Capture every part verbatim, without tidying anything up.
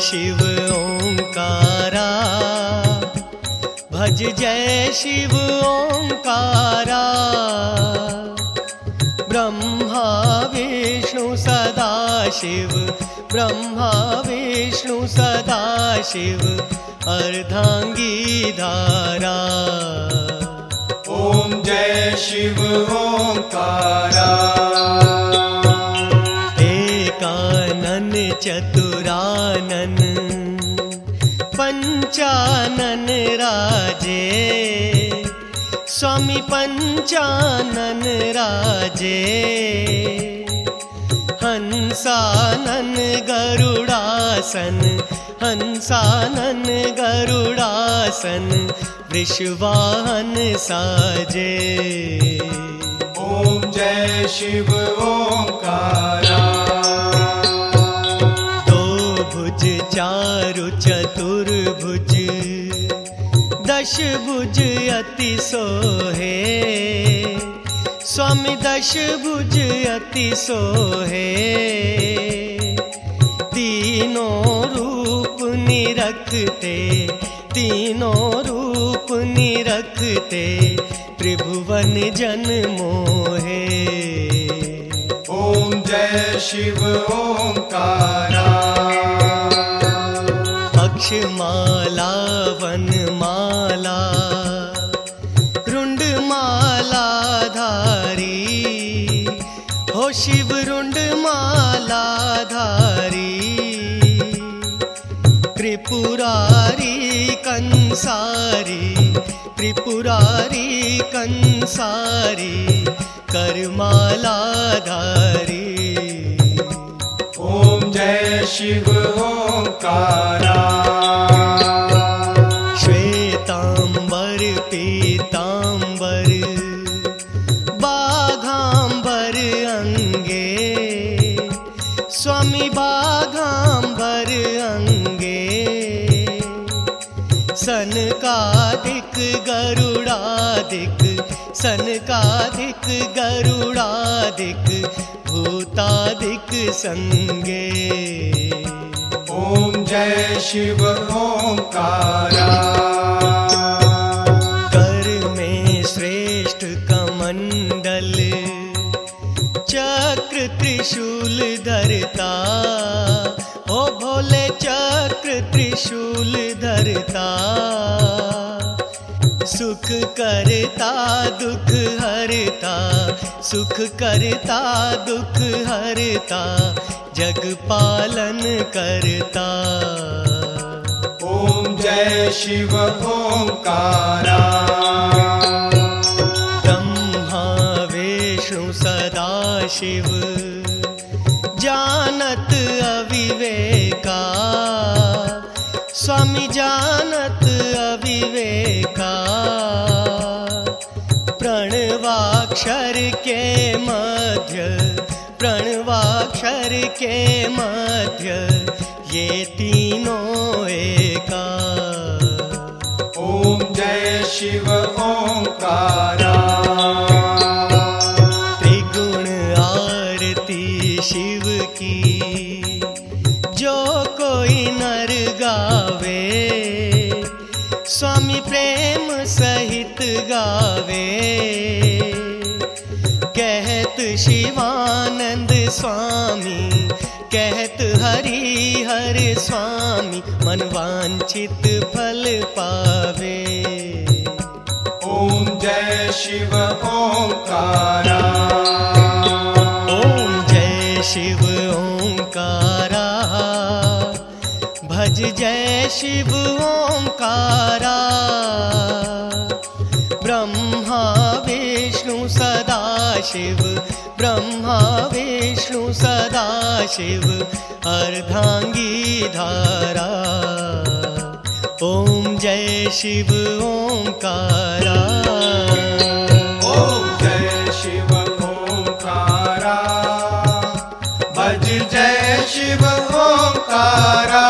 शिव ओंकारा, भज जय शिव ओंकारा। ब्रह्मा विष्णु सदा शिव, ब्रह्मा विष्णु सदा शिव, अर्धांगी धारा। ओम जय शिव ओंकारा। एकानन चतुरानन पंचानन राजे, स्वामी पंचानन राजे। हंसानन गरुड़ासन, हंसानन गरुड़ासन, वृषवाहन साजे। ओम जय शिव ओंकारा। दो भुज चारु चतुर्भुज, दश भुज अति सोहे, स्वामी दश भुज अति सोहे। तीनों रूप निरखते, तीनों रूप निरखते, त्रिभुवन जन मोहे। ओम जय शिव ओंकारा। अक्षमाला वनमाला, रुंड माला धारी, हो शिव रुंड माला धारी। त्रिपुरारी कंसारी, त्रिपुरारी कंसारी, करमाला धारी। ओम जय शिव ओंकारा। श्वेतांबर पीतांबर, बाघांबर अंगे, स्वामी बाघांबर अंगे। सनकादिक गरुड़ादिक, सनकादिक गरुड़ादिक, भूतादिक संगे। ओम जय शिव ओंकारा। कर में श्रेष्ठ कमंडल, चक्र त्रिशूल धरता, ओ भोले चक्र त्रिशूल धरता। सुख करता दुख हरता, सुख करता दुख हरता, जग पालन करता। ओम जय शिव ओंकारा। ब्रह्मा विष्णु सदा शिव, जानत अविवेका, स्वामी जानत अविवेका। प्रणवाक्षर के मध्य, प्रणवाक्षर के मध्य, ये तीनों एका। ओम जय शिव ओंकारा। त्रिगुण आरती शिव की, जो कोई नर गावे, स्वामी प्रेम सहित गावे। कहत शिवानंद स्वामी, कहत हरि हर स्वामी, मनवांछित फल पावे। ओम जय शिव ओंकारा। ओम जय शिव ओंकारा, भज जय शिव ओंकारा। ब्रह्मा विष्णु सदा शिव, ब्रह्मा विष्णु सदा शिव, अर्धांगी धारा। ओम जय शिव ओंकारा। ओम जय शिव ओंकारा। भज जय शिव ओंकारा।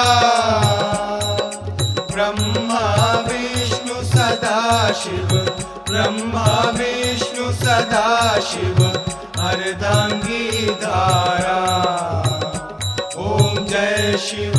ब्रह्मा विष्णु सदा शिव, ब्रह्मा विष्णु सदा शिव, अर्धांगी धारा। ओम जय शिव